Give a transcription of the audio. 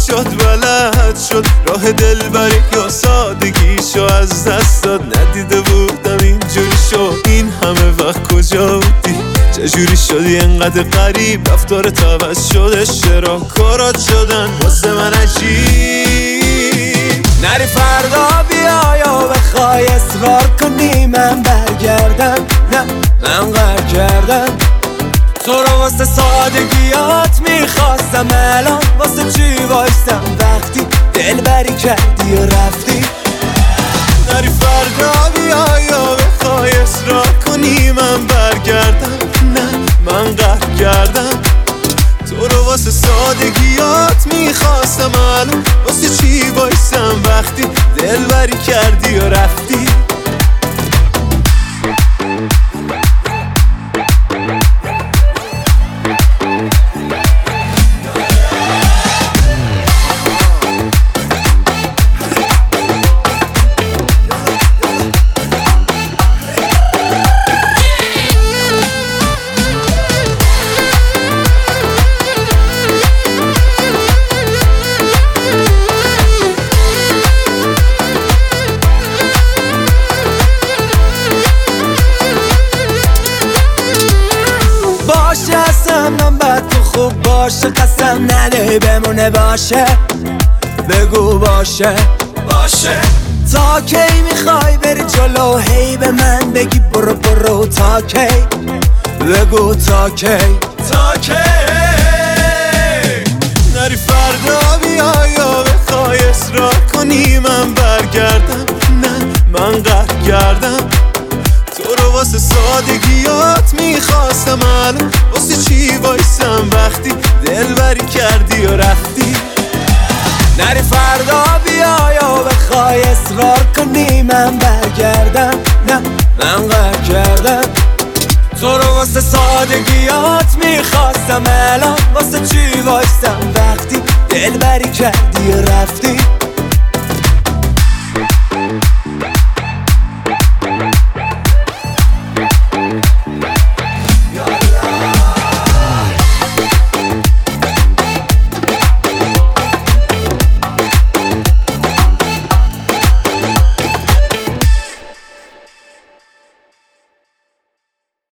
شد بلد شد راه دلبری یا سادگیشو از دست داد. ندیده بودم اینجوری شد این همه وقت کجا بودی؟ چجوری شدی انقدر غریب؟ رفتارت عوض شده چرا کارات شدن واسه من عجیب؟ نری فردا بیا یا بخوای اصرار کنی من برگردم. نه من قهر کردم تو رو واسه سادگیات میخواستم. الان واسه چی وایستم وقتی دلبری کردی و رفتی؟ نری فردا بیا یا بخوای اصرار کنی من برگردم. نه من قهر کردم تو رو واسه سادگیات میخواستم. الان واسه چی وایستم وقتی دلبری کردی و رفتی؟ من بد تو خوب باشه قسم نده بمونه باشه. بگو باشه باشه تا کی میخوای بری جلو هی به من بگی برو برو تا کی؟ بگو تا کی تا کی؟ نری فردا بیا یا بخوای اصرار کنی من برگردم. نه من قهر کردم تو رو واسه سادگیات میخواستم. الان واسه چی وایستم وقتی دلبری کردی و رفتی؟ نری فردا بیا یا بخوای اصرار کنی من برگردم. نه من قهر کردم تو رو واسه سادگیات میخواستم. الان واسه چی وایستم وقتی دلبری کردی و رفتی؟